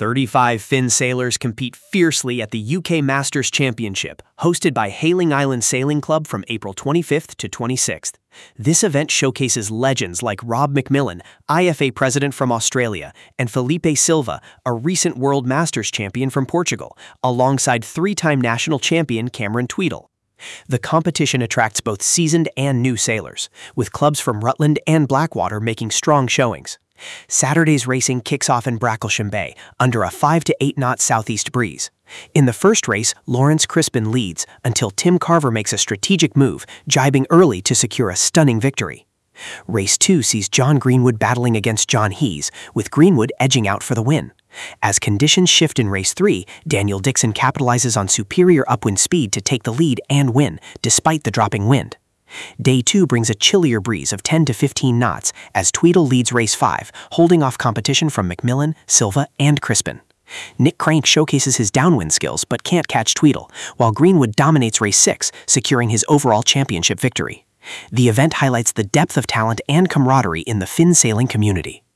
35 Finn sailors compete fiercely at the UK Masters Championship, hosted by Hayling Island Sailing Club from April 25th to 26th. This event showcases legends like Rob McMillan, IFA president from Australia, and Felipe Silva, a recent World Masters champion from Portugal, alongside three-time national champion Cameron Tweedle. The competition attracts both seasoned and new sailors, with clubs from Rutland and Blackwater making strong showings. Saturday's racing kicks off in Bracklesham Bay, under a 5 to 8 knot southeast breeze. In the first race, Lawrence Crispin leads until Tim Carver makes a strategic move, jibing early to secure a stunning victory. Race 2 sees John Greenwood battling against John Hees, with Greenwood edging out for the win. As conditions shift in Race 3, Daniel Dixon capitalizes on superior upwind speed to take the lead and win, despite the dropping wind. Day 2 brings a chillier breeze of 10 to 15 knots as Tweedle leads Race 5, holding off competition from McMillan, Silva, and Crispin. Nick Crank showcases his downwind skills but can't catch Tweedle, while Greenwood dominates Race 6, securing his overall championship victory. The event highlights the depth of talent and camaraderie in the Finn sailing community.